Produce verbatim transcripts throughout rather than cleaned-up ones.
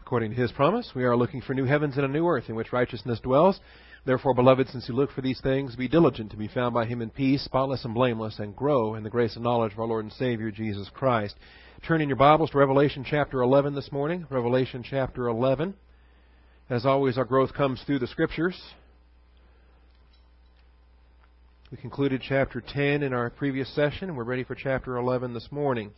According to His promise, we are looking for new heavens and a new earth in which righteousness dwells. Therefore, beloved, since you look for these things, be diligent to be found by Him in peace, spotless and blameless, and grow in the grace and knowledge of our Lord and Savior, Jesus Christ. Turn in your Bibles to Revelation chapter eleven this morning. Revelation chapter eleven. As always, our growth comes through the Scriptures. We concluded chapter ten in our previous session, and we're ready for chapter eleven this morning.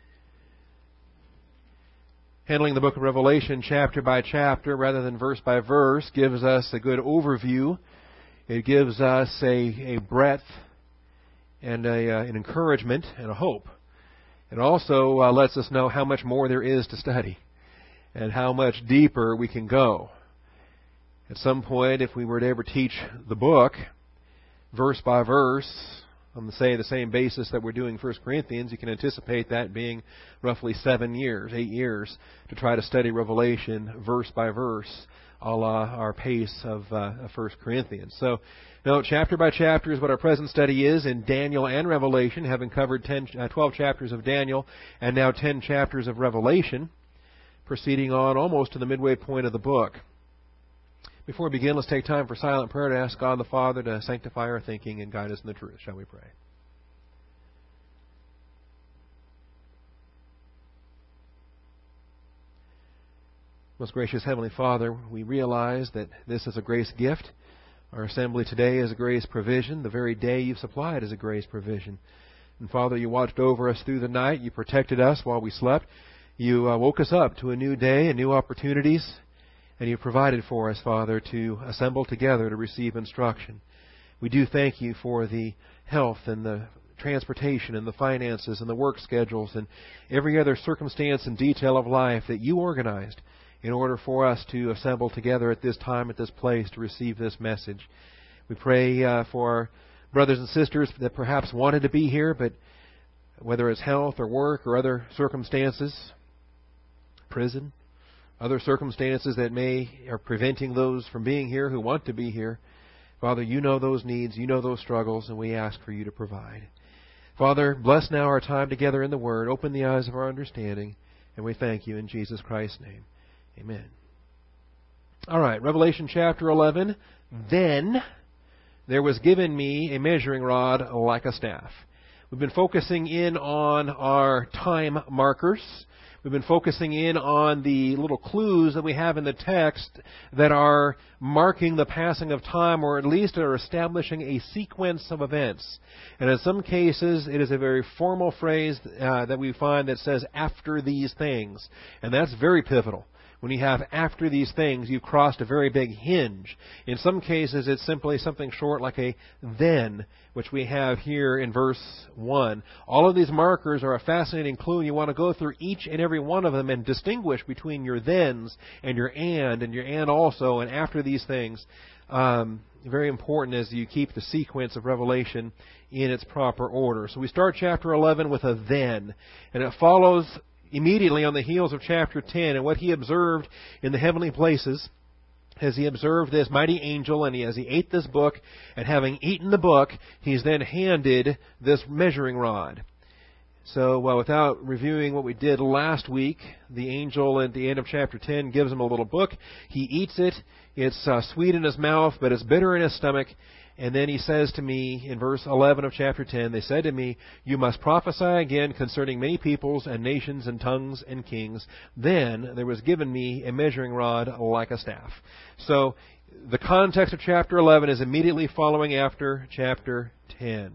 Handling the book of Revelation chapter by chapter rather than verse by verse gives us a good overview. It gives us a, a breadth and a, uh, an encouragement and a hope. It also uh, lets us know how much more there is to study and how much deeper we can go. At some point, if we were to ever teach the book verse by verse, on the, say, the same basis that we're doing First Corinthians, you can anticipate that being roughly seven years, eight years, to try to study Revelation verse by verse, a la our pace of uh, First Corinthians. So, no, chapter by chapter is what our present study is in Daniel and Revelation, having covered ten, uh, twelve chapters of Daniel and now ten chapters of Revelation, proceeding on almost to the midway point of the book. Before we begin, let's take time for silent prayer to ask God the Father to sanctify our thinking and guide us in the truth. Shall we pray? Most gracious Heavenly Father, we realize that this is a grace gift. Our assembly today is a grace provision. The very day You've supplied is a grace provision. And Father, You watched over us through the night. You protected us while we slept. You uh, woke us up to a new day and new opportunities. And You provided for us, Father, to assemble together to receive instruction. We do thank You for the health and the transportation and the finances and the work schedules and every other circumstance and detail of life that You organized in order for us to assemble together at this time, at this place, to receive this message. We pray uh, for our brothers and sisters that perhaps wanted to be here, but whether it's health or work or other circumstances, prison, other circumstances that may are preventing those from being here who want to be here. Father, You know those needs, You know those struggles, and we ask for You to provide. Father, bless now our time together in the Word. Open the eyes of our understanding, and we thank You in Jesus Christ's name. Amen. All right, Revelation chapter eleven. Then there was given me a measuring rod like a staff. We've been focusing in on our time markers. We've been focusing in on the little clues that we have in the text that are marking the passing of time, or at least are establishing a sequence of events. And in some cases, it is a very formal phrase uh, that we find that says, after these things. And that's very pivotal. When you have after these things, you've crossed a very big hinge. In some cases, it's simply something short like a then, which we have here in verse one. All of these markers are a fascinating clue. You want to go through each and every one of them and distinguish between your thens and your and, and your and also, and after these things. Um, very important as you keep the sequence of Revelation in its proper order. So we start chapter eleven with a then, and it follows immediately on the heels of chapter ten, and what he observed in the heavenly places as he observed this mighty angel, and he, as he ate this book, and having eaten the book, he's then handed this measuring rod. So well, without reviewing what we did last week, the angel at the end of chapter ten gives him a little book. He eats it. It's uh, sweet in his mouth, but it's bitter in his stomach. And then he says to me in verse eleven of chapter ten, they said to me, you must prophesy again concerning many peoples and nations and tongues and kings. Then there was given me a measuring rod like a staff. So the context of chapter eleven is immediately following after chapter ten.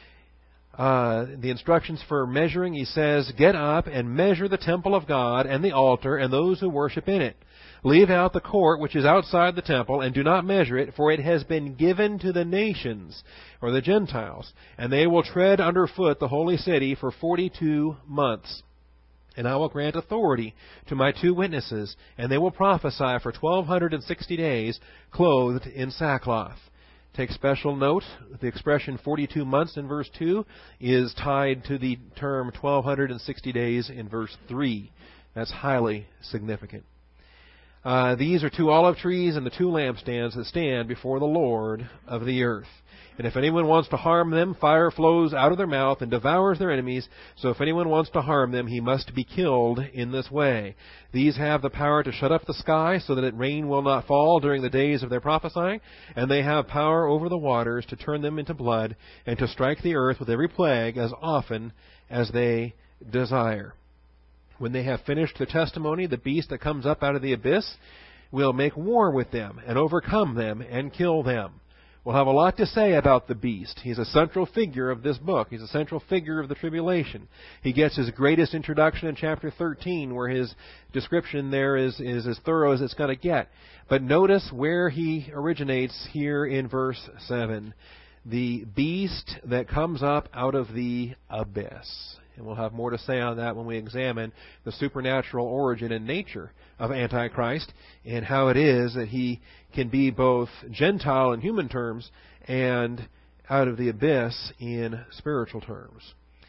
Uh, the instructions for measuring, he says, get up and measure the temple of God and the altar and those who worship in it. Leave out the court which is outside the temple, and do not measure it, for it has been given to the nations, or the Gentiles, and they will tread underfoot the holy city for forty-two months. And I will grant authority to my two witnesses, and they will prophesy for twelve sixty days, clothed in sackcloth. Take special note, the expression forty-two months in verse two is tied to the term twelve sixty days in verse three. That's highly significant. Uh, these are two olive trees and the two lampstands that stand before the Lord of the earth. And if anyone wants to harm them, fire flows out of their mouth and devours their enemies. So if anyone wants to harm them, he must be killed in this way. These have the power to shut up the sky so that it rain will not fall during the days of their prophesying. And they have power over the waters to turn them into blood and to strike the earth with every plague as often as they desire. When they have finished their testimony, the beast that comes up out of the abyss will make war with them and overcome them and kill them. We'll have a lot to say about the beast. He's a central figure of this book. He's a central figure of the tribulation. He gets his greatest introduction in chapter thirteen, where his description there is, is as thorough as it's going to get. But notice where he originates here in verse seven. The beast that comes up out of the abyss. And we'll have more to say on that when we examine the supernatural origin and nature of Antichrist and how it is that he can be both Gentile in human terms and out of the abyss in spiritual terms.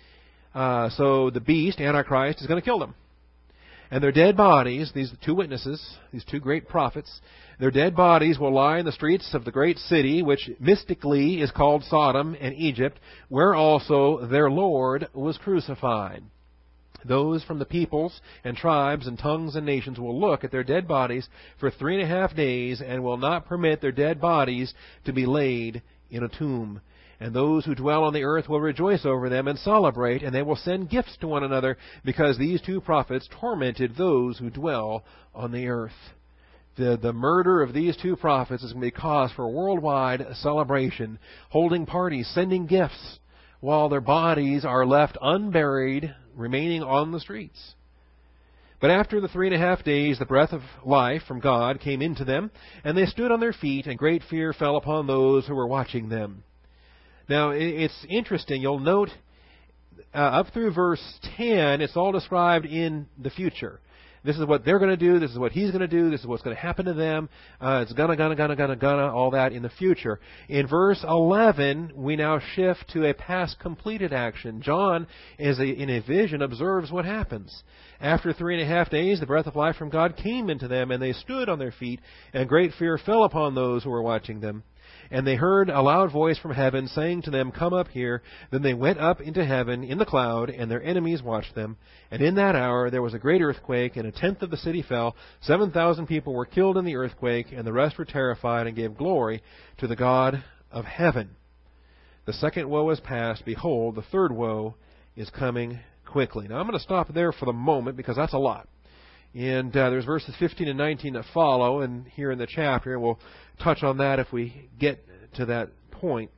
Uh, so the beast, Antichrist, is going to kill them. And their dead bodies, these two witnesses, these two great prophets, their dead bodies will lie in the streets of the great city, which mystically is called Sodom and Egypt, where also their Lord was crucified. Those from the peoples and tribes and tongues and nations will look at their dead bodies for three and a half days and will not permit their dead bodies to be laid in a tomb. And those who dwell on the earth will rejoice over them and celebrate, and they will send gifts to one another, because these two prophets tormented those who dwell on the earth. The, the murder of these two prophets is going to be cause for worldwide celebration, holding parties, sending gifts, while their bodies are left unburied, remaining on the streets. But after the three and a half days, the breath of life from God came into them, and they stood on their feet, and great fear fell upon those who were watching them. Now, it's interesting. You'll note uh, up through verse ten, it's all described in the future. This is what they're going to do. This is what he's going to do. This is what's going to happen to them. Uh, it's gonna, gonna, gonna, gonna, gonna, all that in the future. In verse eleven, we now shift to a past completed action. John, as a, in a vision, observes what happens. After three and a half days, the breath of life from God came into them, and they stood on their feet, and great fear fell upon those who were watching them. And they heard a loud voice from heaven saying to them, "Come up here." Then they went up into heaven in the cloud, and their enemies watched them. And in that hour there was a great earthquake, and a tenth of the city fell. Seven thousand people were killed in the earthquake, and the rest were terrified and gave glory to the God of heaven. The second woe is past. Behold, the third woe is coming quickly. Now I'm going to stop there for the moment, because that's a lot. And uh, there's verses fifteen and nineteen that follow, and here in the chapter, and we'll touch on that if we get to that point.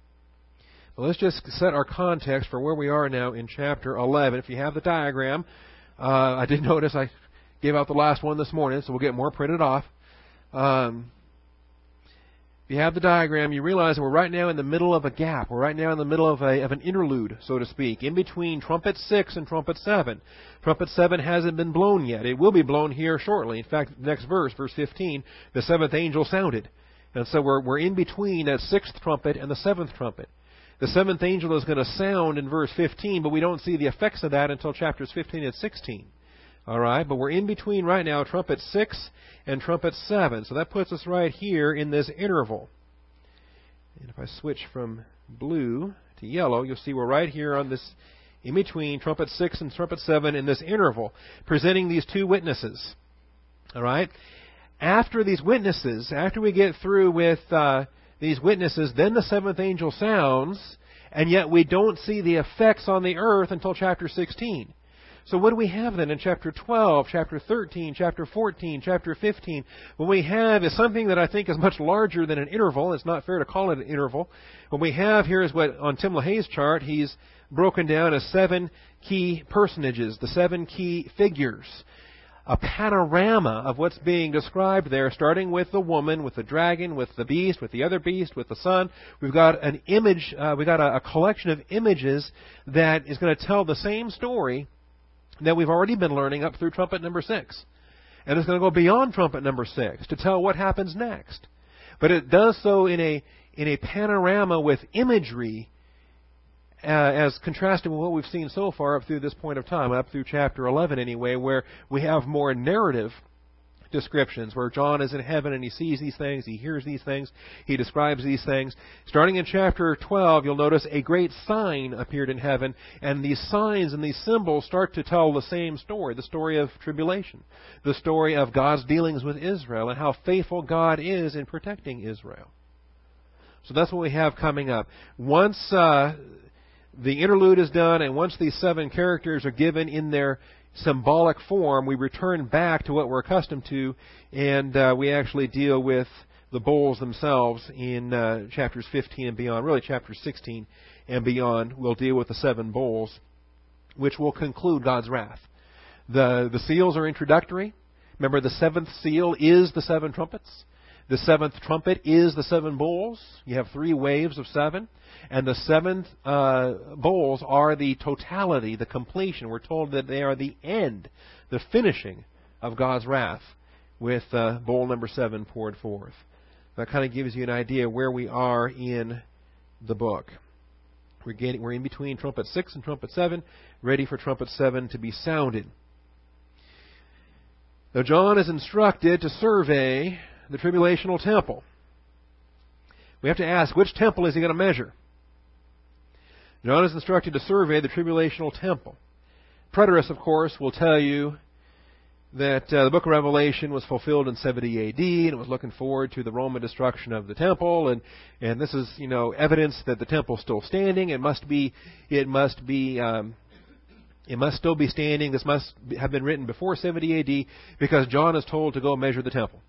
But let's just set our context for where we are now in chapter eleven. If you have the diagram, uh, I did notice I gave out the last one this morning, so we'll get more printed off. Um, if you have the diagram, you realize that we're right now in the middle of a gap. We're right now in the middle of a of an interlude, so to speak, in between trumpet six and trumpet seven. Trumpet seven hasn't been blown yet. It will be blown here shortly. In fact, next verse, verse fifteen, the seventh angel sounded. And so we're we're in between that sixth trumpet and the seventh trumpet. The seventh angel is going to sound in verse fifteen, but we don't see the effects of that until chapters fifteen and sixteen. All right, but we're in between right now, trumpet six and trumpet seven. So that puts us right here in this interval. And if I switch from blue to yellow, you'll see we're right here on this, in between trumpet six and trumpet seven in this interval, presenting these two witnesses. All right? After these witnesses, after we get through with uh, these witnesses, then the seventh angel sounds, and yet we don't see the effects on the earth until chapter sixteen. So what do we have then in chapter twelve, chapter thirteen, chapter fourteen, chapter fifteen? What we have is something that I think is much larger than an interval. It's not fair to call it an interval. What we have here is what, on Tim LaHaye's chart, he's broken down as seven key personages, the seven key figures. A panorama of what's being described there, starting with the woman, with the dragon, with the beast, with the other beast, with the son. We've got an image, uh, we've got a, a collection of images that is going to tell the same story that we've already been learning up through trumpet number six. And it's going to go beyond trumpet number six to tell what happens next. But it does so in a in a panorama with imagery uh, as contrasted with what we've seen so far up through this point of time, up through chapter eleven anyway, where we have more narrative descriptions where John is in heaven and he sees these things, he hears these things, he describes these things. Starting in chapter twelve, you'll notice a great sign appeared in heaven, and these signs and these symbols start to tell the same story, the story of tribulation, the story of God's dealings with Israel and how faithful God is in protecting Israel. So that's what we have coming up. Once uh, the interlude is done and once these seven characters are given in their symbolic form, we return back to what we're accustomed to, and uh, we actually deal with the bowls themselves in uh, chapters fifteen and beyond. Really, chapter sixteen and beyond, we'll deal with the seven bowls, which will conclude God's wrath. The, the seals are introductory. Remember, the seventh seal is the seven trumpets. The seventh trumpet is the seven bowls. You have three waves of seven. And the seventh uh, bowls are the totality, the completion. We're told that they are the end, the finishing of God's wrath, with uh, bowl number seven poured forth. That kind of gives you an idea where we are in the book. We're getting, we're in between trumpet six and trumpet seven, ready for trumpet seven to be sounded. Now John is instructed to survey the tribulational temple. We have to ask, which temple is he going to measure? John is instructed to survey the tribulational temple. Preterist, of course, will tell you that uh, the book of Revelation was fulfilled in seventy A D, and it was looking forward to the Roman destruction of the temple, and and this is, you know, evidence that the temple is still standing. It must be, it must be, um, it must still be standing. This must have been written before seventy A D because John is told to go measure the temple.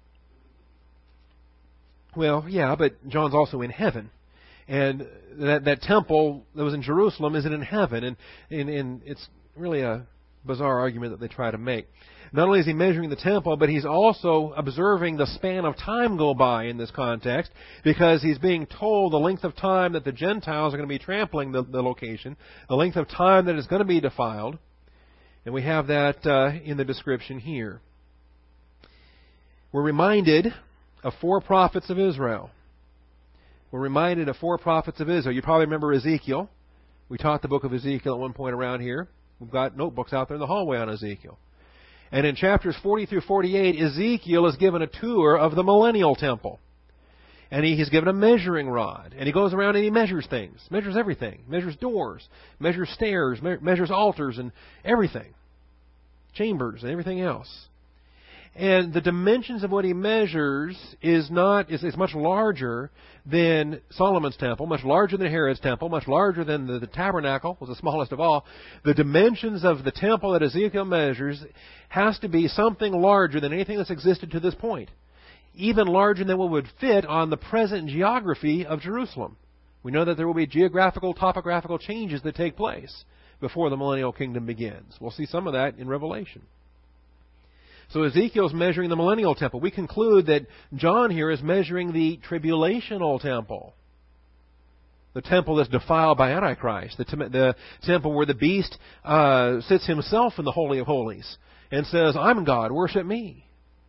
Well, yeah, but John's also in heaven. And that that temple that was in Jerusalem isn't in heaven. And, and, and it's really a bizarre argument that they try to make. Not only is he measuring the temple, but he's also observing the span of time go by in this context, because he's being told the length of time that the Gentiles are going to be trampling the, the location, the length of time that it's going to be defiled. And we have that uh, in the description here. We're reminded of four prophets of Israel. We're reminded of four prophets of Israel. You probably remember Ezekiel. We taught the book of Ezekiel at one point around here. We've got notebooks out there in the hallway on Ezekiel. And in chapters forty through forty-eight, Ezekiel is given a tour of the millennial temple. And he, he's given a measuring rod. And he goes around and he measures things. Measures everything. Measures doors. Measures stairs. Me- measures altars and everything. Chambers and everything else. And the dimensions of what he measures is not is, is much larger than Solomon's temple, much larger than Herod's temple, much larger than the, the tabernacle, was the smallest of all. The dimensions of the temple that Ezekiel measures has to be something larger than anything that's existed to this point, even larger than what would fit on the present geography of Jerusalem. We know that there will be geographical, topographical changes that take place before the millennial kingdom begins. We'll see some of that in Revelation. So Ezekiel's measuring the millennial temple. We conclude that John here is measuring the tribulational temple. The temple that's defiled by Antichrist. The, tem- the temple where the beast uh, sits himself in the Holy of Holies and says, I'm God, worship me.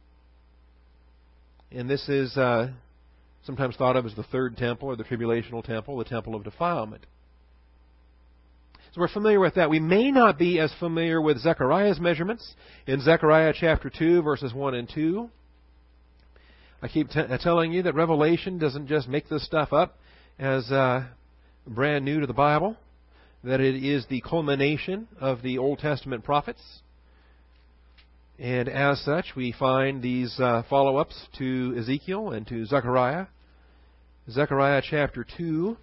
And this is uh, sometimes thought of as the third temple or the tribulational temple, the temple of defilement. So we're familiar with that. We may not be as familiar with Zechariah's measurements in Zechariah chapter two, verses one and two. I keep t- telling you that Revelation doesn't just make this stuff up as uh, brand new to the Bible, that it is the culmination of the Old Testament prophets. And as such, we find these uh, follow-ups to Ezekiel and to Zechariah. Zechariah chapter two.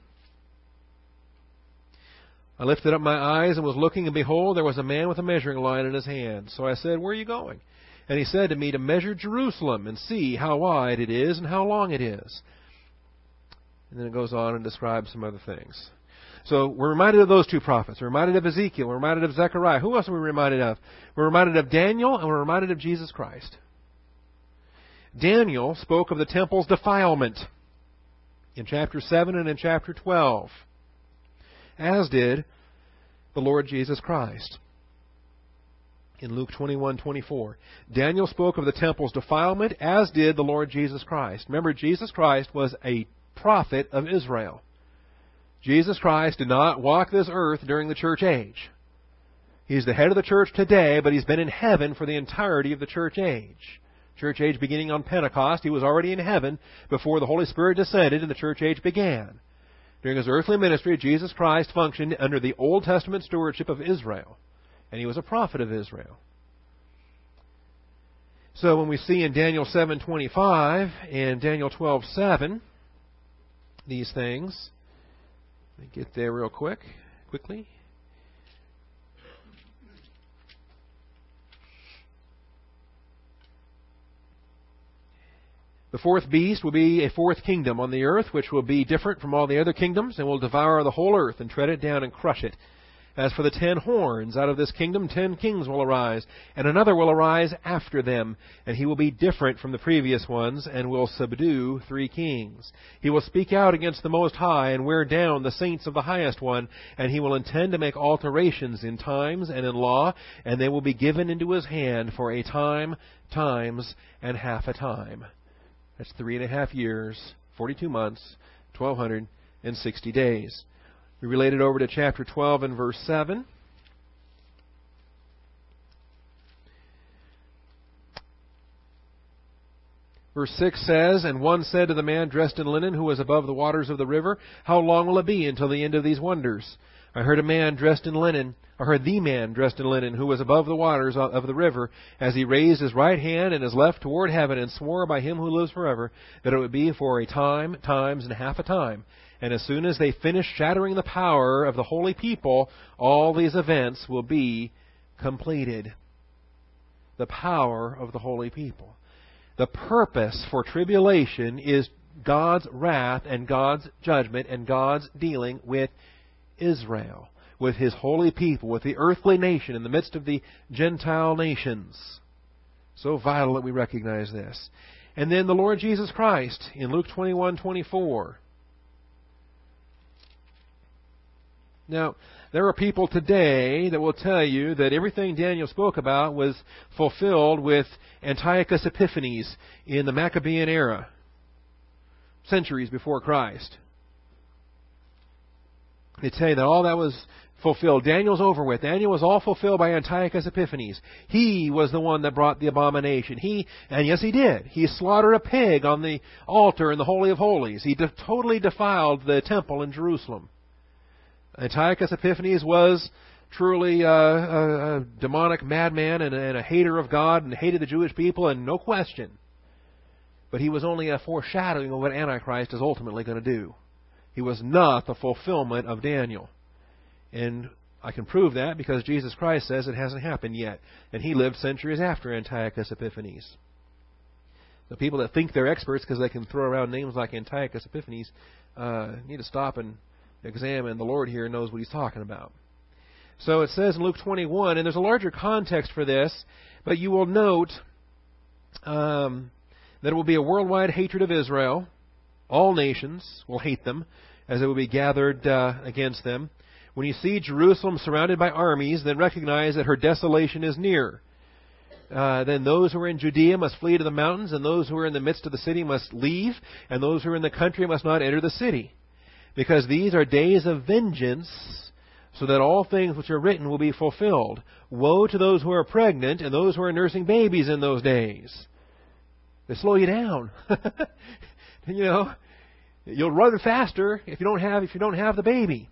I lifted up my eyes and was looking, and behold, there was a man with a measuring line in his hand. So I said, where are you going? And he said to me, to measure Jerusalem and see how wide it is and how long it is. And then it goes on and describes some other things. So we're reminded of those two prophets. We're reminded of Ezekiel. We're reminded of Zechariah. Who else are we reminded of? We're reminded of Daniel, and we're reminded of Jesus Christ. Daniel spoke of the temple's defilement in chapter seven and in chapter twelve. As did the Lord Jesus Christ in Luke twenty-one twenty-four. Daniel spoke of the temple's defilement, as did the Lord Jesus Christ. Remember, Jesus Christ was a prophet of Israel. Jesus Christ did not walk this earth during the church age. He's the head of the church today, but he's been in heaven for the entirety of the church age. Church age beginning on Pentecost. He was already in heaven before the Holy Spirit descended and the church age began. During His earthly ministry, Jesus Christ functioned under the Old Testament stewardship of Israel. And He was a prophet of Israel. So when we see in Daniel seven twenty-five and Daniel twelve seven these things, let me get there real quick, quickly. The fourth beast will be a fourth kingdom on the earth, which will be different from all the other kingdoms, and will devour the whole earth and tread it down and crush it. As for the ten horns, out of this kingdom ten kings will arise, and another will arise after them, and he will be different from the previous ones, and will subdue three kings. He will speak out against the Most High, and wear down the saints of the Highest One, and he will intend to make alterations in times and in law, and they will be given into his hand for a time, times, and half a time. That's three and a half years, forty-two months, twelve sixty days. We relate it over to chapter twelve and verse seven. Verse six says, "And one said to the man dressed in linen who was above the waters of the river, How long will it be until the end of these wonders? I heard a man dressed in linen, I heard the man dressed in linen who was above the waters of the river, as he raised his right hand and his left toward heaven, and swore by him who lives forever, that it would be for a time, times, and half a time. And as soon as they finish shattering the power of the holy people, all these events will be completed." The power of the holy people. The purpose for tribulation is God's wrath and God's judgment and God's dealing with Israel, with His holy people, with the earthly nation in the midst of the Gentile nations. So vital that we recognize this. And then the Lord Jesus Christ in Luke twenty-one twenty-four. Now, there are people today that will tell you that everything Daniel spoke about was fulfilled with Antiochus Epiphanes in the Maccabean era, centuries before Christ. They tell you that all that was fulfilled. Daniel's over with. Daniel was all fulfilled by Antiochus Epiphanes. He was the one that brought the abomination. He, and yes, he did. He slaughtered a pig on the altar in the Holy of Holies. He de- totally defiled the temple in Jerusalem. Antiochus Epiphanes was truly a, a, a demonic madman and a, and a hater of God and hated the Jewish people, and no question. But he was only a foreshadowing of what Antichrist is ultimately going to do. He was not the fulfillment of Daniel. And I can prove that because Jesus Christ says it hasn't happened yet. And He lived centuries after Antiochus Epiphanes. The people that think they're experts because they can throw around names like Antiochus Epiphanes uh, need to stop and examine. The Lord here knows what He's talking about. So it says in Luke twenty-one, and there's a larger context for this, but you will note um, that it will be a worldwide hatred of Israel. All nations will hate them as they will be gathered uh, against them. When you see Jerusalem surrounded by armies, then recognize that her desolation is near. Uh, then those who are in Judea must flee to the mountains, and those who are in the midst of the city must leave, and those who are in the country must not enter the city. Because these are days of vengeance, so that all things which are written will be fulfilled. Woe to those who are pregnant and those who are nursing babies in those days. They slow you down. You know, you'll run faster if you don't have if you don't have the baby.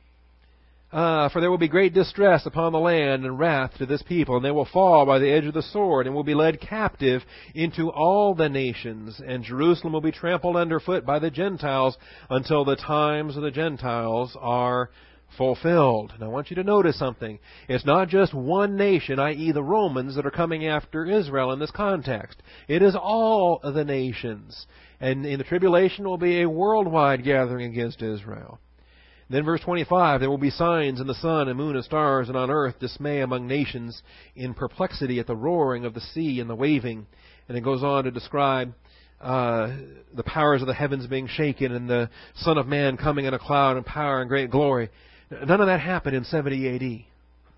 Uh, for there will be great distress upon the land and wrath to this people, and they will fall by the edge of the sword, and will be led captive into all the nations, and Jerusalem will be trampled underfoot by the Gentiles until the times of the Gentiles are fulfilled. Now I want you to notice something. It's not just one nation, that is the Romans, that are coming after Israel in this context. It is all of the nations. And in the tribulation will be a worldwide gathering against Israel. Then verse twenty-five, there will be signs in the sun and moon and stars, and on earth dismay among nations, in perplexity at the roaring of the sea and the waving. And it goes on to describe uh, the powers of the heavens being shaken, and the Son of Man coming in a cloud and power and great glory. None of that happened in seventy A D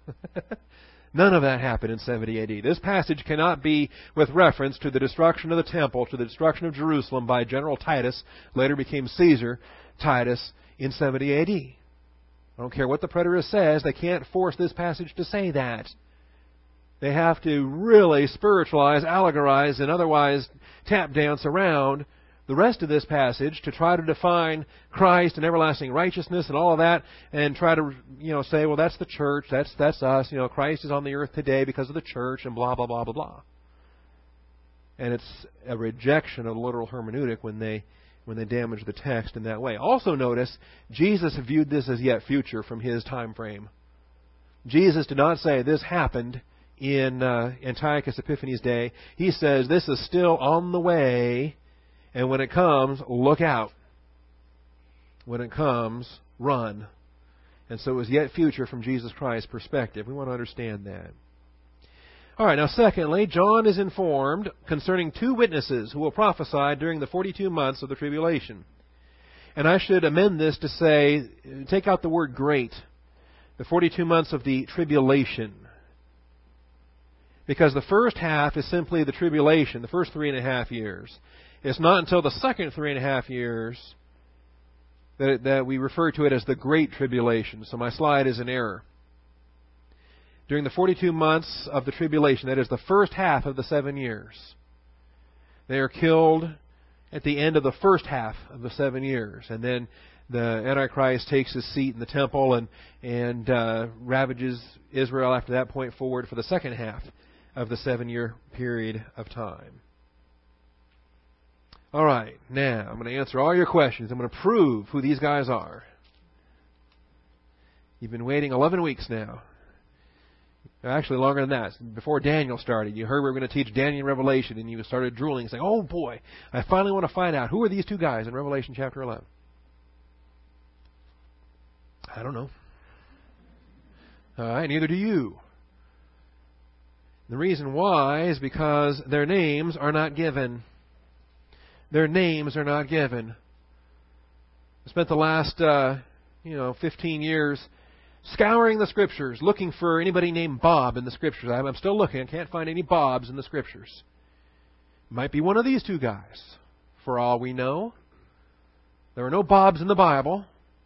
None of that happened in seventy A D This passage cannot be with reference to the destruction of the temple, to the destruction of Jerusalem by General Titus, later became Caesar Titus, in seventy A D I don't care what the preterist says, they can't force this passage to say that. They have to really spiritualize, allegorize, and otherwise tap dance around the rest of this passage to try to define Christ and everlasting righteousness and all of that, and try to, you know, say, well, that's the church, that's that's us, you know, Christ is on the earth today because of the church, and blah, blah, blah, blah, blah. And it's a rejection of literal hermeneutic when they when they damage the text in that way. Also notice, Jesus viewed this as yet future from his time frame. Jesus did not say this happened in uh, Antiochus Epiphanes' day. He says this is still on the way, and when it comes, look out. When it comes, run. And so it was yet future from Jesus Christ's perspective. We want to understand that. All right, now secondly, John is informed concerning two witnesses who will prophesy during the forty-two months of the tribulation. And I should amend this to say, take out the word great, the forty-two months of the tribulation. Because the first half is simply the tribulation, the first three and a half years. It's not until the second three and a half years that, that we refer to it as the Great Tribulation. So my slide is in error. During the forty-two months of the tribulation, that is the first half of the seven years, they are killed at the end of the first half of the seven years. And then the Antichrist takes his seat in the temple and, and uh, ravages Israel after that point forward for the second half of the seven-year period of time. All right, now I'm going to answer all your questions. I'm going to prove who these guys are. You've been waiting eleven weeks now. Actually, longer than that. Before Daniel started, you heard we were going to teach Daniel in Revelation, and you started drooling, saying, oh boy, I finally want to find out, who are these two guys in Revelation chapter eleven? I don't know. All right, neither do you. The reason why is because their names are not given. Their names are not given. I spent the last, uh, you know, fifteen years scouring the Scriptures, looking for anybody named Bob in the Scriptures. I'm still looking. I can't find any Bobs in the Scriptures. Might be one of these two guys, for all we know. There are no Bobs in the Bible.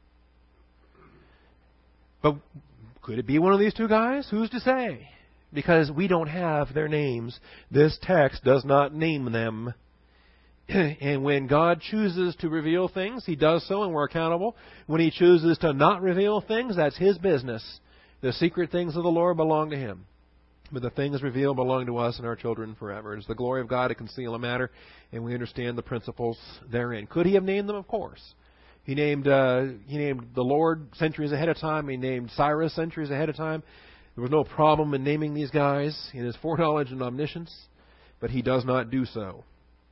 But could it be one of these two guys? Who's to say? Because we don't have their names. This text does not name them. And when God chooses to reveal things, He does so, and we're accountable. When He chooses to not reveal things, that's His business. The secret things of the Lord belong to Him. But the things revealed belong to us and our children forever. It's the glory of God to conceal a matter, and we understand the principles therein. Could He have named them? Of course. He named uh, He named the Lord centuries ahead of time. He named Cyrus centuries ahead of time. There was no problem in naming these guys in His foreknowledge and omniscience, but He does not do so.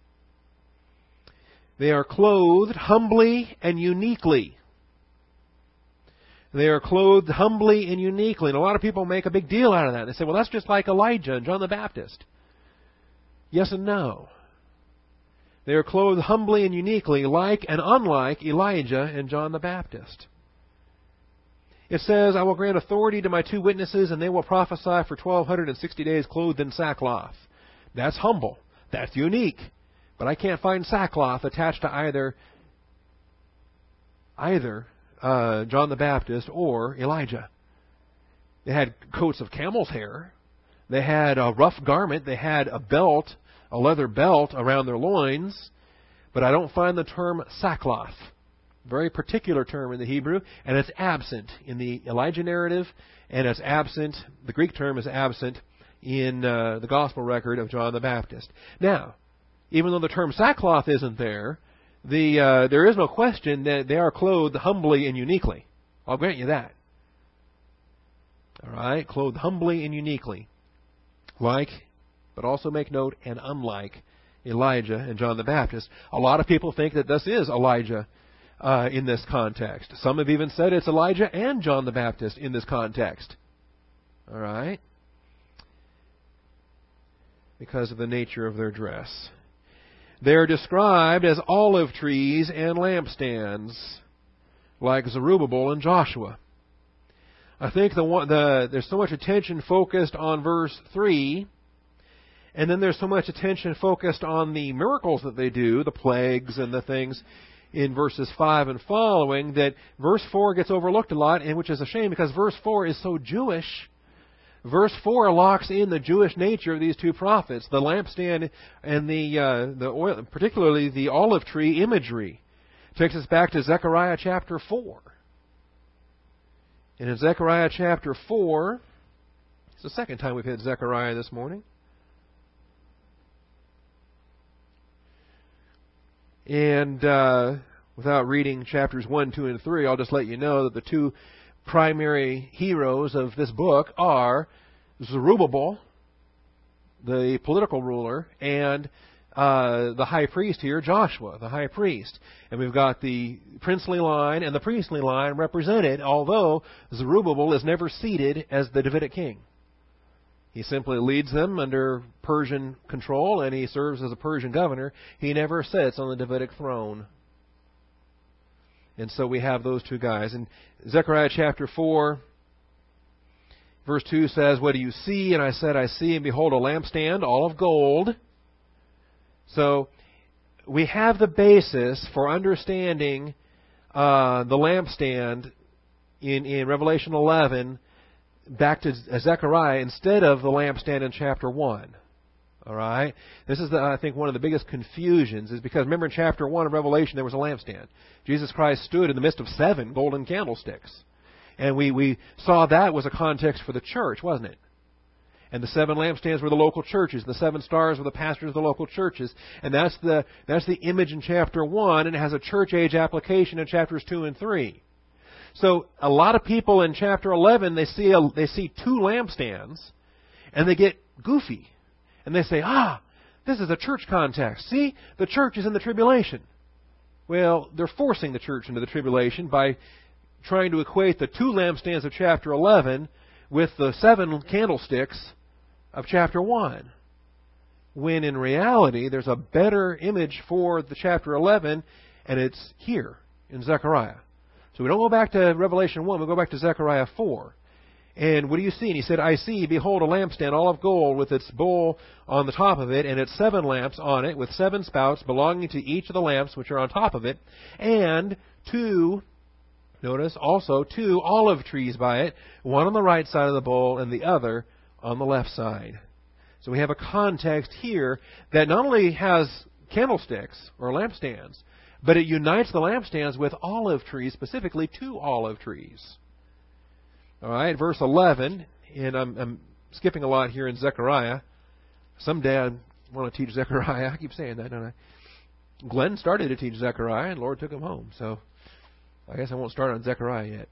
They are clothed humbly and uniquely. They are clothed humbly and uniquely. And a lot of people make a big deal out of that. They say, well, that's just like Elijah and John the Baptist. Yes and no. They are clothed humbly and uniquely, like and unlike Elijah and John the Baptist. It says, I will grant authority to my two witnesses, and they will prophesy for twelve sixty days clothed in sackcloth. That's humble. That's unique. But I can't find sackcloth attached to either either uh, John the Baptist or Elijah. They had coats of camel's hair. They had a rough garment. They had a belt, a leather belt around their loins. But I don't find the term sackcloth. Very particular term in the Hebrew, and it's absent in the Elijah narrative, and it's absent, the Greek term is absent in uh, the gospel record of John the Baptist. Now, even though the term sackcloth isn't there, the uh, there is no question that they are clothed humbly and uniquely. I'll grant you that. All right, clothed humbly and uniquely. Like, but also make note, and unlike Elijah and John the Baptist. A lot of people think that this is Elijah uh, in this context. Some have even said it's Elijah and John the Baptist in this context. All right? Because of the nature of their dress. They are described as olive trees and lampstands, like Zerubbabel and Joshua. I think the, one, the there's so much attention focused on verse three, and then there's so much attention focused on the miracles that they do, the plagues and the things in verses five and following, that verse four gets overlooked a lot, and which is a shame because verse four is so Jewish verse four locks in the Jewish nature of these two prophets, the lampstand and the uh, the oil, particularly the olive tree imagery. It takes us back to Zechariah chapter four. And in Zechariah chapter four, it's the second time we've hit Zechariah this morning. And uh, without reading chapters one, two, and three, I'll just let you know that the two primary heroes of this book are Zerubbabel, the political ruler, and uh, the high priest here, Joshua, the high priest. And we've got the princely line and the priestly line represented, although Zerubbabel is never seated as the Davidic king. He simply leads them under Persian control, and he serves as a Persian governor. He never sits on the Davidic throne. And so we have those two guys. In Zechariah chapter four, verse two says, "What do you see? And I said, I see, and behold, a lampstand, all of gold." So we have the basis for understanding uh, the lampstand in, in Revelation eleven back to Zechariah instead of the lampstand in chapter one. All right? This is, the, I think, one of the biggest confusions, is because, remember in chapter one of Revelation there was a lampstand. Jesus Christ stood in the midst of seven golden candlesticks. And we, we saw that was a context for the church, wasn't it? And the seven lampstands were the local churches. The seven stars were the pastors of the local churches. And that's the, that's the image in chapter one, and it has a church age application in chapters two and three. So a lot of people in chapter eleven, they see a, they see two lampstands, and they get goofy. And they say, ah, this is a church context. See, the church is in the tribulation. Well, they're forcing the church into the tribulation by trying to equate the two lampstands of chapter eleven with the seven candlesticks of chapter one. When in reality, there's a better image for the chapter eleven, and it's here in Zechariah. So we don't go back to Revelation one, we go back to Zechariah four. And what do you see? And he said, I see, behold, a lampstand, all of gold, with its bowl on the top of it, and its seven lamps on it, with seven spouts belonging to each of the lamps which are on top of it, and two, notice, also two olive trees by it, one on the right side of the bowl and the other on the left side. So we have a context here that not only has candlesticks or lampstands, but it unites the lampstands with olive trees, specifically two olive trees. All right, verse eleven, and I'm, I'm skipping a lot here in Zechariah. Someday I want to teach Zechariah. I keep saying that, don't I? Glenn started to teach Zechariah, and the Lord took him home. So I guess I won't start on Zechariah yet.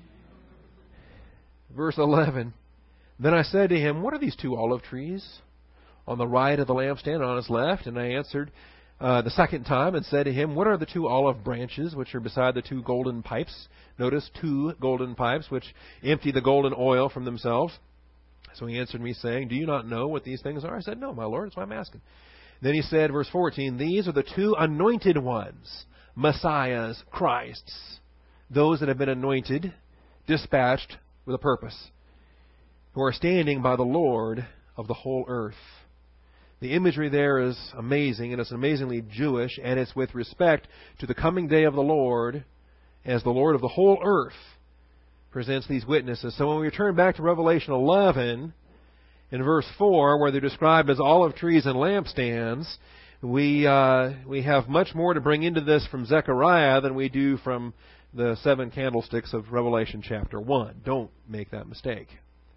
Verse eleven, then I said to him, what are these two olive trees on the right of the lampstand and on his left? And I answered uh, the second time and said to him, what are the two olive branches which are beside the two golden pipes? Notice two golden pipes which empty the golden oil from themselves. So he answered me, saying, do you not know what these things are? I said, no, my Lord, that's why I'm asking. Then he said, verse fourteen, these are the two anointed ones, Messiahs, Christs, those that have been anointed, dispatched with a purpose, who are standing by the Lord of the whole earth. The imagery there is amazing, and it's amazingly Jewish, and it's with respect to the coming day of the Lord, as the Lord of the whole earth presents these witnesses. So when we return back to Revelation eleven, in verse four, where they're described as olive trees and lampstands, we uh, we have much more to bring into this from Zechariah than we do from the seven candlesticks of Revelation chapter one. Don't make that mistake.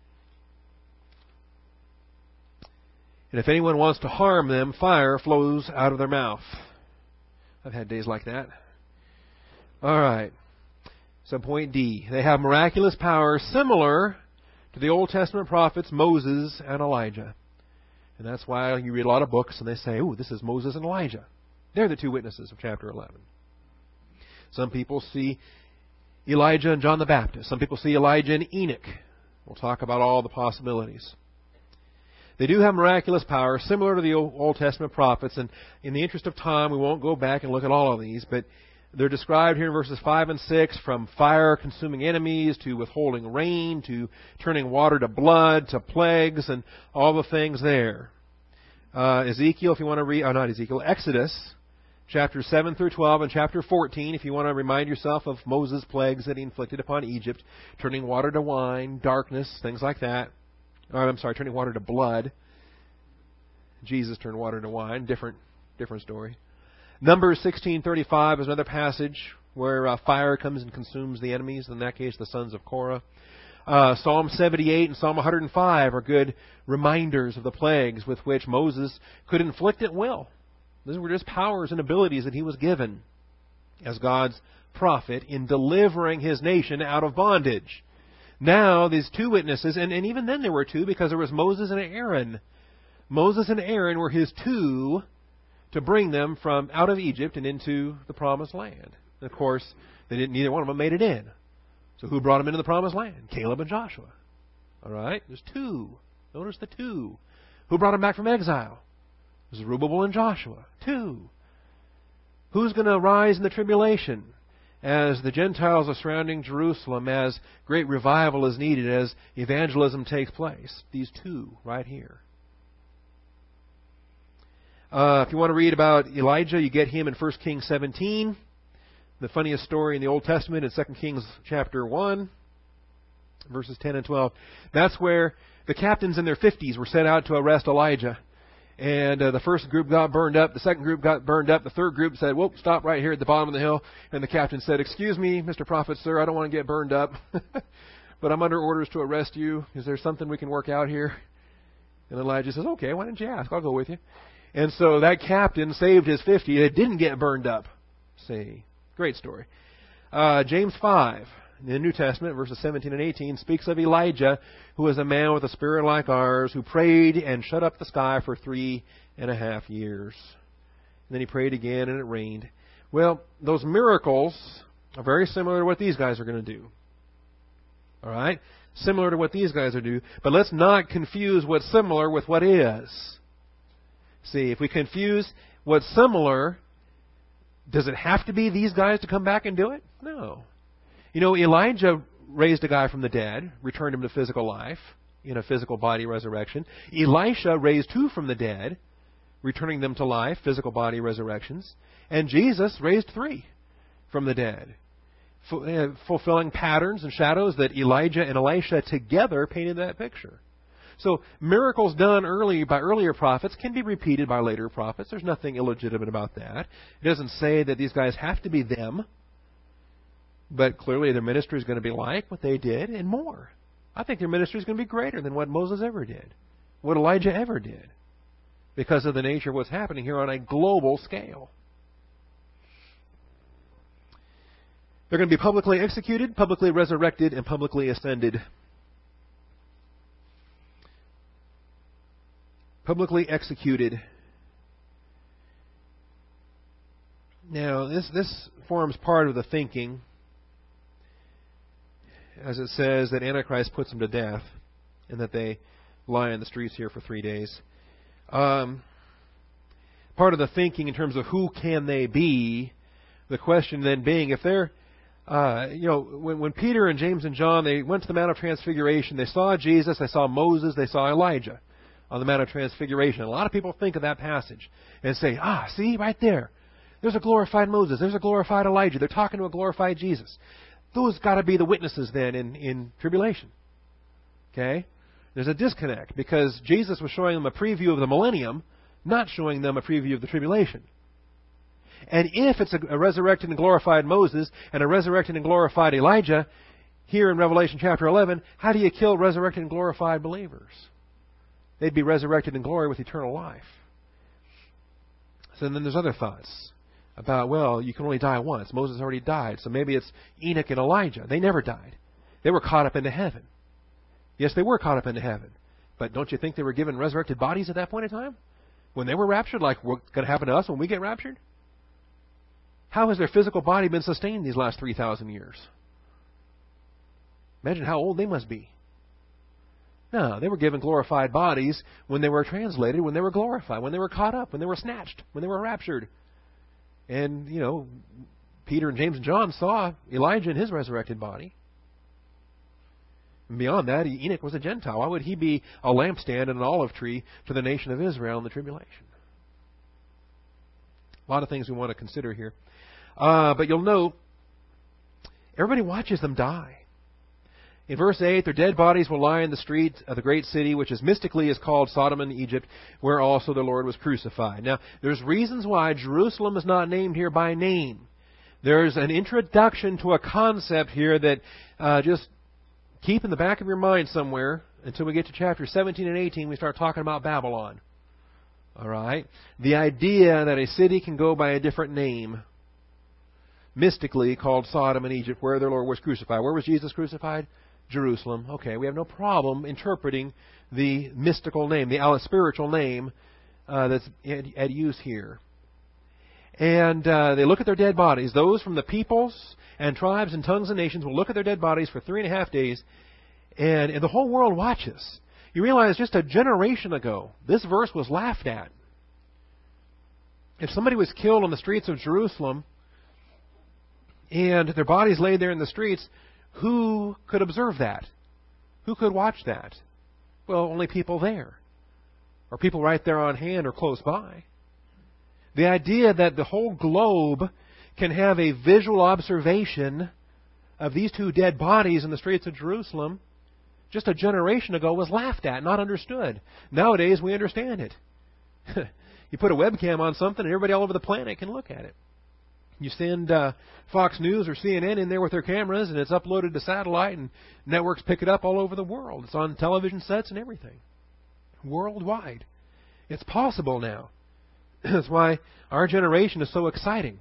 And if anyone wants to harm them, fire flows out of their mouth. I've had days like that. All right. So point D. They have miraculous power similar to the Old Testament prophets Moses and Elijah. And that's why you read a lot of books and they say, ooh, this is Moses and Elijah. They're the two witnesses of chapter eleven. Some people see Elijah and John the Baptist. Some people see Elijah and Enoch. We'll talk about all the possibilities. They do have miraculous power similar to the Old Testament prophets. And in the interest of time, we won't go back and look at all of these. But they're described here in verses five and six, from fire consuming enemies to withholding rain to turning water to blood to plagues and all the things there. Uh, Ezekiel, if you want to read, oh, not Ezekiel, Exodus, chapters seven through twelve and chapter fourteen, if you want to remind yourself of Moses' plagues that he inflicted upon Egypt, turning water to wine, darkness, things like that. Or, I'm sorry, turning water to blood. Jesus turned water into wine. Different, different story. Numbers sixteen thirty-five is another passage where uh, fire comes and consumes the enemies. In that case, the sons of Korah. Uh, Psalm seventy-eight and Psalm one hundred five are good reminders of the plagues with which Moses could inflict at will. These were just powers and abilities that he was given as God's prophet in delivering his nation out of bondage. Now, these two witnesses, and, and even then there were two because there was Moses and Aaron. Moses and Aaron were his two to bring them from out of Egypt and into the promised land. And of course, they didn't. Neither one of them made it in. So who brought them into the promised land? Caleb and Joshua. All right? There's two. Notice the two. Who brought them back from exile? It was Zerubbabel and Joshua. Two. Who's going to rise in the tribulation as the Gentiles are surrounding Jerusalem, as great revival is needed, as evangelism takes place? These two right here. Uh, if you want to read about Elijah, you get him in First Kings seventeen. The funniest story in the Old Testament in Second Kings chapter one, verses ten and twelve. That's where the captains in their fifties were sent out to arrest Elijah. And uh, the first group got burned up. The second group got burned up. The third group said, whoop, stop right here at the bottom of the hill. And the captain said, excuse me, Mister Prophet, sir, I don't want to get burned up. But I'm under orders to arrest you. Is there something we can work out here? And Elijah says, okay, why didn't you ask? I'll go with you. And so that captain saved his fifty. It didn't get burned up. See, great story. Uh, James five, in the New Testament, verses seventeen and eighteen, speaks of Elijah, who was a man with a spirit like ours, who prayed and shut up the sky for three and a half years. And then he prayed again, and it rained. Well, those miracles are very similar to what these guys are going to do. All right? Similar to what these guys are doing. But let's not confuse what's similar with what is. See, if we confuse what's similar, does it have to be these guys to come back and do it? No. You know, Elijah raised a guy from the dead, returned him to physical life in a physical body resurrection. Elisha raised two from the dead, returning them to life, physical body resurrections. And Jesus raised three from the dead, fulfilling patterns and shadows that Elijah and Elisha together painted that picture. So miracles done early by earlier prophets can be repeated by later prophets. There's nothing illegitimate about that. It doesn't say that these guys have to be them. But clearly their ministry is going to be like what they did and more. I think their ministry is going to be greater than what Moses ever did, what Elijah ever did, because of the nature of what's happening here on a global scale. They're going to be publicly executed, publicly resurrected, and publicly ascended. Publicly executed. Now, this, this forms part of the thinking, as it says that Antichrist puts them to death and that they lie in the streets here for three days. Um, part of the thinking in terms of who can they be, the question then being, if they're, uh, you know, when, when Peter and James and John, they went to the Mount of Transfiguration, they saw Jesus, they saw Moses, they saw Elijah on the Mount of Transfiguration. A lot of people think of that passage and say, ah, see, right there. There's a glorified Moses. There's a glorified Elijah. They're talking to a glorified Jesus. Those got to be the witnesses then in, in tribulation. Okay? There's a disconnect because Jesus was showing them a preview of the millennium, not showing them a preview of the tribulation. And if it's a, a resurrected and glorified Moses and a resurrected and glorified Elijah, here in Revelation chapter eleven, how do you kill resurrected and glorified believers? They'd be resurrected in glory with eternal life. So then there's other thoughts about, well, you can only die once. Moses already died, so maybe it's Enoch and Elijah. They never died. They were caught up into heaven. Yes, they were caught up into heaven. But don't you think they were given resurrected bodies at that point in time? When they were raptured, like what's going to happen to us when we get raptured? How has their physical body been sustained these last three thousand years? Imagine how old they must be. No, they were given glorified bodies when they were translated, when they were glorified, when they were caught up, when they were snatched, when they were raptured. And, you know, Peter and James and John saw Elijah in his resurrected body. And beyond that, Enoch was a Gentile. Why would he be a lampstand and an olive tree to the nation of Israel in the tribulation? A lot of things we want to consider here. Uh, but you'll note, everybody watches them die. In verse eight, their dead bodies will lie in the streets of the great city, which is mystically is called Sodom and Egypt, where also the Lord was crucified. Now, there's reasons why Jerusalem is not named here by name. There's an introduction to a concept here that uh, just keep in the back of your mind somewhere until we get to chapter seventeen and eighteen. We start talking about Babylon. All right? The idea that a city can go by a different name, mystically called Sodom and Egypt, where their Lord was crucified. Where was Jesus crucified? Jerusalem. Okay, we have no problem interpreting the mystical name, the spiritual name uh, that's at, at use here. And uh, they look at their dead bodies. Those from the peoples and tribes and tongues and nations will look at their dead bodies for three and a half days, and, and the whole world watches. You realize just a generation ago, this verse was laughed at. If somebody was killed on the streets of Jerusalem and their bodies laid there in the streets, who could observe that? Who could watch that? Well, only people there, or people right there on hand or close by. The idea that the whole globe can have a visual observation of these two dead bodies in the streets of Jerusalem just a generation ago was laughed at, not understood. Nowadays, we understand it. You put a webcam on something and everybody all over the planet can look at it. You send uh, Fox News or C N N in there with their cameras, and it's uploaded to satellite, and networks pick it up all over the world. It's on television sets and everything. Worldwide. It's possible now. That's why our generation is so exciting.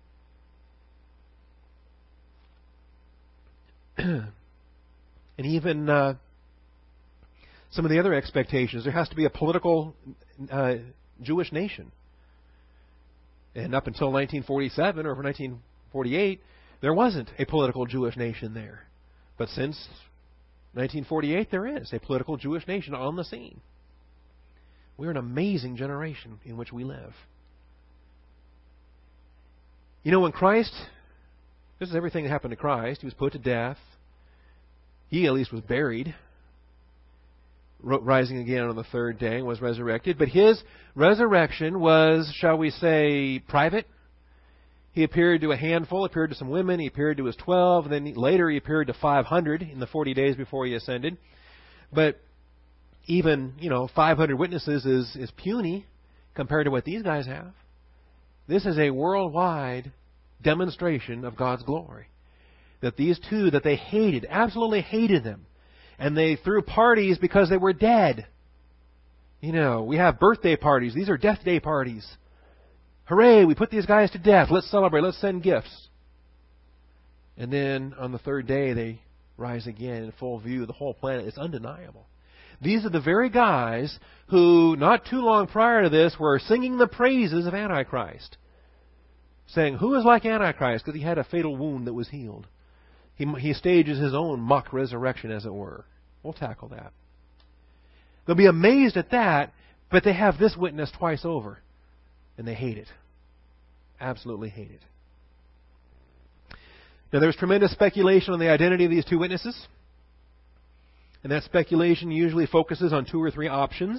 And even uh, some of the other expectations. There has to be a political uh, Jewish nation. And up until nineteen forty-seven or nineteen forty-eight, there wasn't a political Jewish nation there. But since nineteen forty-eight, there is a political Jewish nation on the scene. We're an amazing generation in which we live. You know, when Christ, this is everything that happened to Christ. He was put to death. He at least was buried, rising again on the third day, and was resurrected. But His resurrection was, shall we say, private. He appeared to a handful, appeared to some women, He appeared to His twelve, and then later He appeared to five hundred in the forty days before He ascended. But even, you know, five hundred witnesses is, is puny compared to what these guys have. This is a worldwide demonstration of God's glory. That these two that they hated, absolutely hated them, and they threw parties because they were dead. You know, we have birthday parties. These are death day parties. Hooray, we put these guys to death. Let's celebrate. Let's send gifts. And then on the third day, they rise again in full view of the whole planet. It's undeniable. These are the very guys who, not too long prior to this, were singing the praises of Antichrist. Saying, who is like Antichrist? Because he had a fatal wound that was healed. He, he stages his own mock resurrection, as it were. We'll tackle that. They'll be amazed at that, but they have this witness twice over. And they hate it. Absolutely hate it. Now, there's tremendous speculation on the identity of these two witnesses. And that speculation usually focuses on two or three options.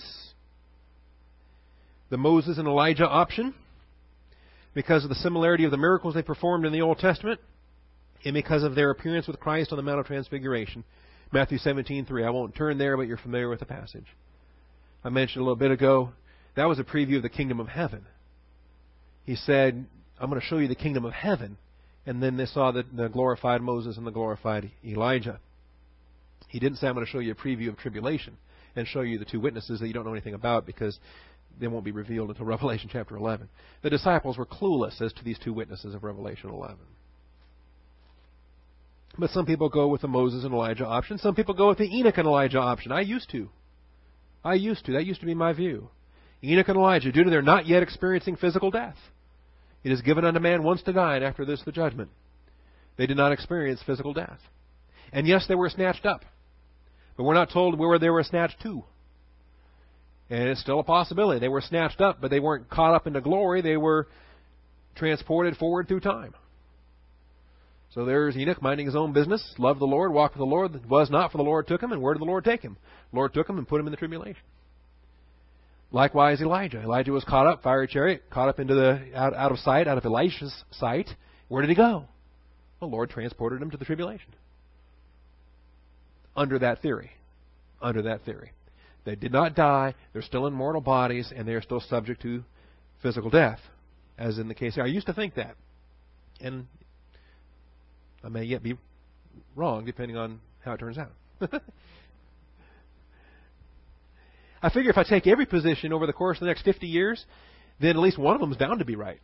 The Moses and Elijah option, because of the similarity of the miracles they performed in the Old Testament, and because of their appearance with Christ on the Mount of Transfiguration. Matthew seventeen three. I won't turn there, but you're familiar with the passage. I mentioned a little bit ago, that was a preview of the kingdom of heaven. He said, I'm going to show you the kingdom of heaven. And then they saw the, the glorified Moses and the glorified Elijah. He didn't say, I'm going to show you a preview of tribulation and show you the two witnesses that you don't know anything about because they won't be revealed until Revelation chapter eleven. The disciples were clueless as to these two witnesses of Revelation eleven. But some people go with the Moses and Elijah option. Some people go with the Enoch and Elijah option. I used to. I used to. That used to be my view. Enoch and Elijah, due to their not yet experiencing physical death. It is given unto man once to die, and after this the judgment. They did not experience physical death. And yes, they were snatched up. But we're not told where they were snatched to. And it's still a possibility. They were snatched up, but they weren't caught up into glory. They were transported forward through time. So there's Enoch minding his own business, loved the Lord, walked with the Lord, was not, for the Lord took him, and where did the Lord take him? The Lord took him and put him in the tribulation. Likewise, Elijah. Elijah was caught up, fiery chariot, caught up into the out, out of sight, out of Elisha's sight. Where did he go? The Lord transported him to the tribulation. under that theory. Under that theory. They did not die. They're still in mortal bodies, and they are still subject to physical death, as in the case here. I used to think that. And I may yet be wrong, depending on how it turns out. I figure if I take every position over the course of the next fifty years, then at least one of them is bound to be right.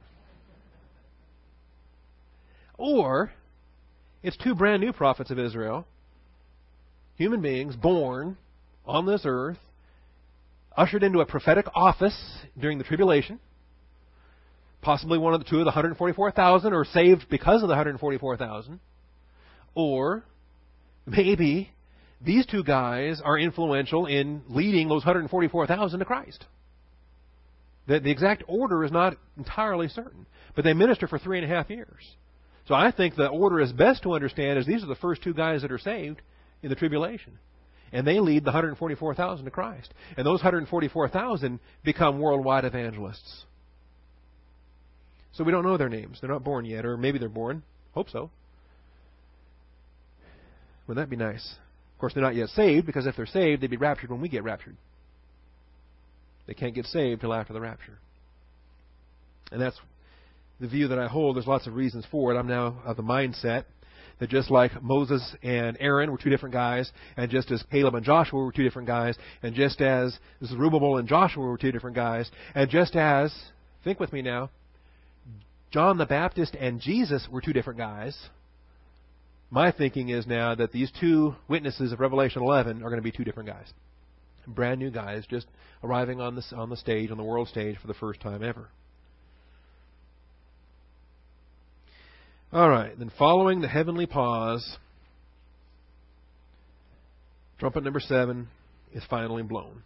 Or it's two brand new prophets of Israel, human beings born on this earth, ushered into a prophetic office during the tribulation, possibly one of the two of the one hundred forty-four thousand, or saved because of the one hundred forty-four thousand. Or maybe these two guys are influential in leading those one hundred forty-four thousand to Christ. The, the exact order is not entirely certain, but they minister for three and a half years. So I think the order is best to understand is these are the first two guys that are saved in the tribulation. And they lead the one hundred forty-four thousand to Christ. And those one hundred forty-four thousand become worldwide evangelists. So we don't know their names. They're not born yet, or maybe they're born. Hope so. Wouldn't that be nice? Of course, they're not yet saved, because if they're saved, they'd be raptured when we get raptured. They can't get saved till after the rapture. And that's the view that I hold. There's lots of reasons for it. I'm now of the mindset that just like Moses and Aaron were two different guys, and just as Caleb and Joshua were two different guys, and just as Zerubbabel and Joshua were two different guys, and just as, think with me now, John the Baptist and Jesus were two different guys, my thinking is now that these two witnesses of Revelation eleven are going to be two different guys. Brand new guys just arriving on the, on the stage, on the world stage for the first time ever. All right, then following the heavenly pause, trumpet number seven is finally blown.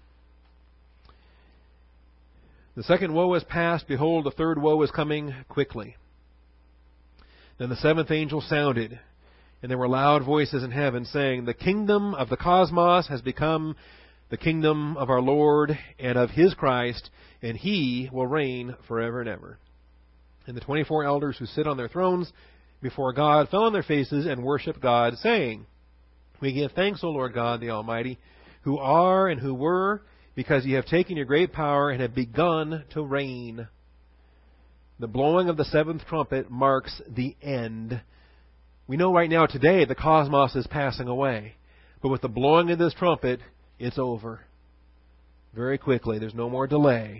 The second woe is past. Behold, the third woe is coming quickly. Then the seventh angel sounded, and there were loud voices in heaven saying, the kingdom of the cosmos has become the kingdom of our Lord and of His Christ, and He will reign forever and ever. And the twenty-four elders who sit on their thrones before God fell on their faces and worshiped God, saying, we give thanks, O Lord God, the Almighty, who are and who were, because you have taken your great power and have begun to reign. The blowing of the seventh trumpet marks the end. We know right now today the cosmos is passing away. But with the blowing of this trumpet, it's over. Very quickly. There's no more delay.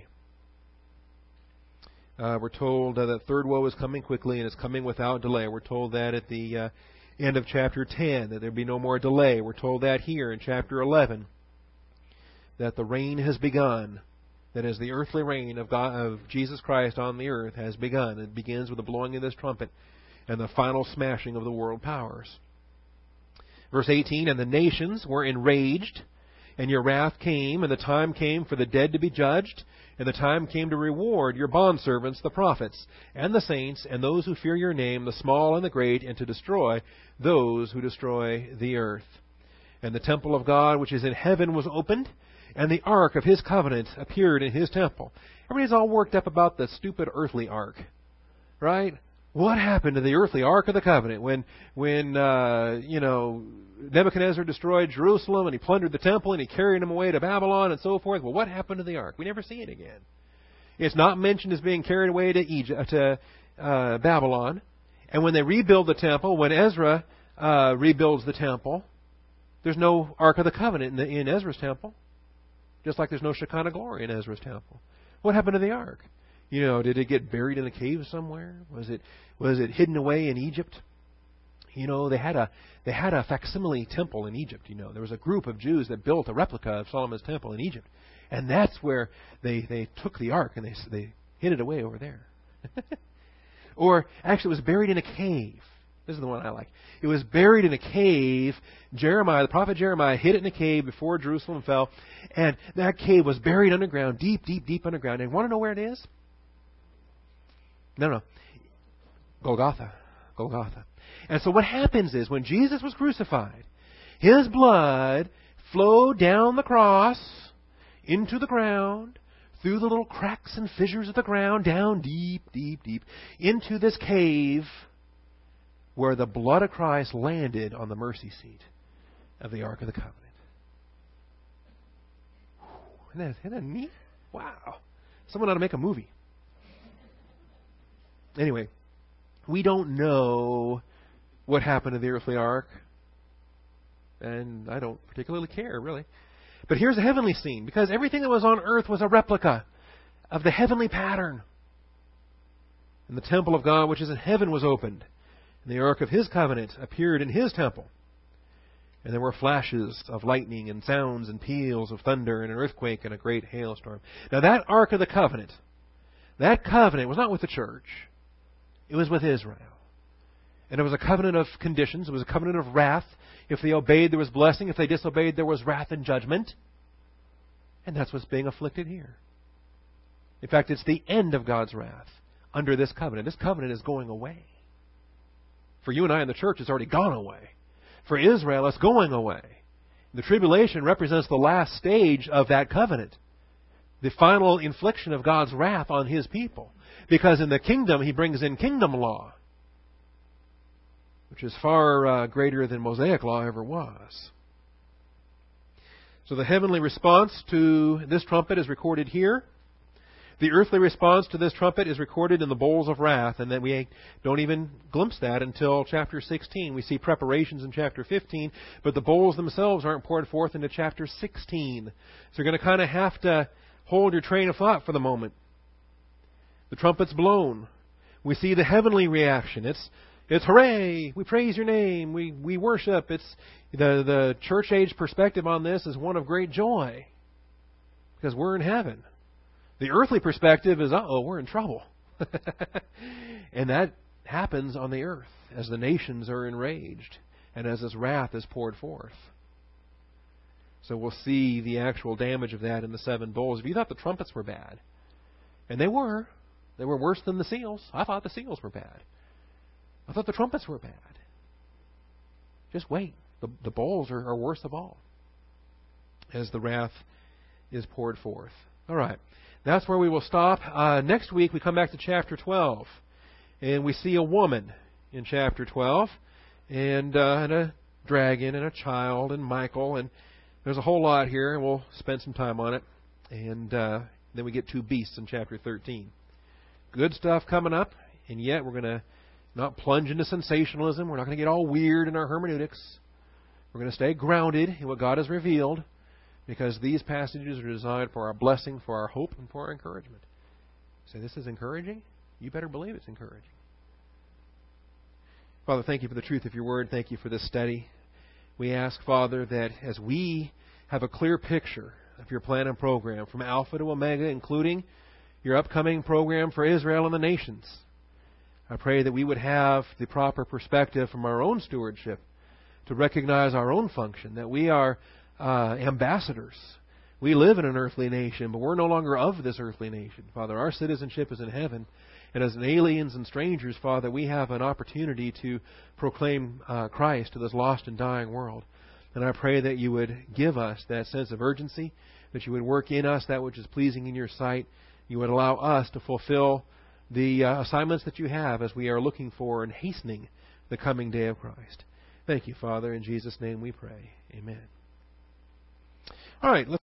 Uh, we're told uh, that third woe is coming quickly, and it's coming without delay. We're told that at the uh, end of chapter ten, that there'll be no more delay. We're told that here in chapter eleven, that the reign has begun. That is, the earthly reign of God, of Jesus Christ on the earth has begun. It begins with the blowing of this trumpet and the final smashing of the world powers. Verse eighteen, and the nations were enraged, and your wrath came, and the time came for the dead to be judged, and the time came to reward your bondservants, the prophets, and the saints, and those who fear your name, the small and the great, and to destroy those who destroy the earth. And the temple of God which is in heaven was opened, and the ark of His covenant appeared in His temple. Everybody's all worked up about the stupid earthly ark, right? What happened to the earthly ark of the covenant when, when uh, you know, Nebuchadnezzar destroyed Jerusalem and he plundered the temple and he carried them away to Babylon and so forth? Well, what happened to the ark? We never see it again. It's not mentioned as being carried away to Egypt, to uh, Babylon. And when they rebuild the temple, when Ezra uh, rebuilds the temple, there's no ark of the covenant in, the, in Ezra's temple. Just like there's no Shekinah glory in Ezra's temple. What happened to the ark? You know, did it get buried in a cave somewhere? Was it was it hidden away in Egypt? You know, they had a they had a facsimile temple in Egypt. You know, there was a group of Jews that built a replica of Solomon's temple in Egypt, and that's where they they took the ark and they they hid it away over there. Or actually, it was buried in a cave. This is the one I like. It was buried in a cave. Jeremiah, the prophet Jeremiah, hid it in a cave before Jerusalem fell. And that cave was buried underground, deep, deep, deep underground. And you want to know where it is? No, no. Golgotha. Golgotha. And so what happens is, when Jesus was crucified, His blood flowed down the cross into the ground, through the little cracks and fissures of the ground, down deep, deep, deep, into this cave, where the blood of Christ landed on the mercy seat. of the Ark of the Covenant. Isn't that, isn't that neat? Wow. Someone ought to make a movie. Anyway, we don't know what happened to the earthly ark, and I don't particularly care, really. But here's a heavenly scene, because everything that was on earth was a replica of the heavenly pattern. And the temple of God, which is in heaven, was opened, and the ark of His covenant appeared in His temple. And there were flashes of lightning and sounds and peals of thunder and an earthquake and a great hailstorm. Now that Ark of the Covenant, that covenant was not with the church. It was with Israel. And it was a covenant of conditions. It was a covenant of wrath. If they obeyed, there was blessing. If they disobeyed, there was wrath and judgment. And that's what's being afflicted here. In fact, it's the end of God's wrath under this covenant. This covenant is going away. For you and I in the church, it's already gone away. For Israel, it's going away. The tribulation represents the last stage of that covenant. The final infliction of God's wrath on His people. Because in the kingdom, He brings in kingdom law, which is far uh, greater than Mosaic law ever was. So the heavenly response to this trumpet is recorded here. The earthly response to this trumpet is recorded in the bowls of wrath, and then we don't even glimpse that until chapter sixteen. We see preparations in chapter fifteen, but the bowls themselves aren't poured forth into chapter sixteen. So you're going to kind of have to hold your train of thought for the moment. The trumpet's blown. We see the heavenly reaction. It's it's hooray! We praise your name. We we worship. It's the the church age perspective on this is one of great joy because we're in heaven. The earthly perspective is, uh-oh, we're in trouble. And that happens on the earth as the nations are enraged and as this wrath is poured forth. So we'll see the actual damage of that in the seven bowls. If you thought the trumpets were bad, and they were, they were worse than the seals. I thought the seals were bad. I thought the trumpets were bad. Just wait. The, the bowls are, are worst of all as the wrath is poured forth. All right. That's where we will stop. Uh, next week we come back to chapter twelve. And we see a woman in chapter twelve. And, uh, and a dragon and a child and Michael. And there's a whole lot here. And we'll spend some time on it. And uh, then we get two beasts in chapter thirteen. Good stuff coming up. And yet we're going to not plunge into sensationalism. We're not going to get all weird in our hermeneutics. We're going to stay grounded in what God has revealed. Because these passages are designed for our blessing, for our hope, and for our encouragement. So this is encouraging? You better believe it's encouraging. Father, thank you for the truth of your word. Thank you for this study. We ask, Father, that as we have a clear picture of your plan and program from Alpha to Omega, including your upcoming program for Israel and the nations, I pray that we would have the proper perspective from our own stewardship to recognize our own function, that we are Uh, ambassadors. We live in an earthly nation, but we're no longer of this earthly nation. Father, our citizenship is in heaven. And as aliens and strangers, Father, we have an opportunity to proclaim uh, Christ to this lost and dying world. And I pray that you would give us that sense of urgency, that you would work in us that which is pleasing in your sight. You would allow us to fulfill the uh, assignments that you have as we are looking for and hastening the coming day of Christ. Thank you, Father. In Jesus' name we pray. Amen. All right. Let's